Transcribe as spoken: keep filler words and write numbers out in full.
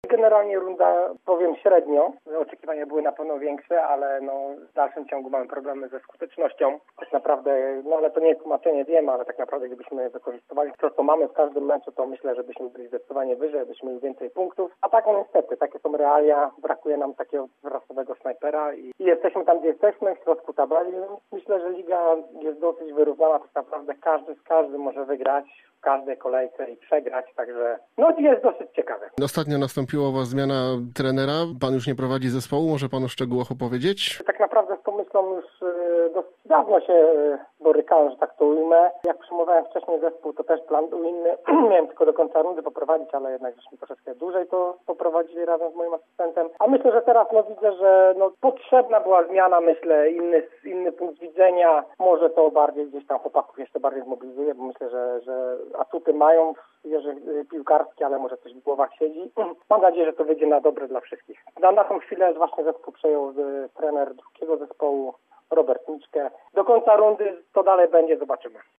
Generalnie runda, powiem średnio, oczekiwania były na pewno większe, ale no, w dalszym ciągu mamy problemy ze skutecznością. Tak naprawdę, no ale to nie jest tłumaczenie, wiem, ale tak naprawdę gdybyśmy wykorzystywali to, co mamy w każdym meczu, to myślę, że byśmy byli zdecydowanie wyżej, byśmy mieli więcej punktów. A tak no niestety, takie są realia, brakuje nam takiego rasowego snajpera i, i jesteśmy tam, gdzie jesteśmy, w środku tabeli. Myślę, że liga jest dosyć wyrównana, tak naprawdę każdy z każdym może wygrać w każdej kolejce i przegrać, także no jest dosyć ciekawe. Ostatnio nastąpiła u was zmiana trenera, pan już nie prowadzi zespołu, może pan o szczegółach opowiedzieć? Tak naprawdę z tą myślą już dosyć dawno się borykałem, że tak to ujmę. Jak przyjmowałem wcześniej zespół, to też plan był inny. Miałem tylko do końca rundy poprowadzić, ale jednak żeśmy troszeczkę dłużej to poprowadzili razem z moim asystentem. A myślę, że teraz no widzę, że no, potrzebna była zmiana, myślę, inny, inny punkt widzenia. Może to bardziej gdzieś tam chłopaków jeszcze bardziej zmobilizuje, bo myślę, że, że atuty mają w piłkarskie, ale może coś w głowach siedzi. Mam nadzieję, że to wyjdzie na dobre dla wszystkich. Na, na tą chwilę właśnie zespół przejął z, trener drugiego zespołu, Robert Miczkę. Do końca rundy to dalej będzie, zobaczymy.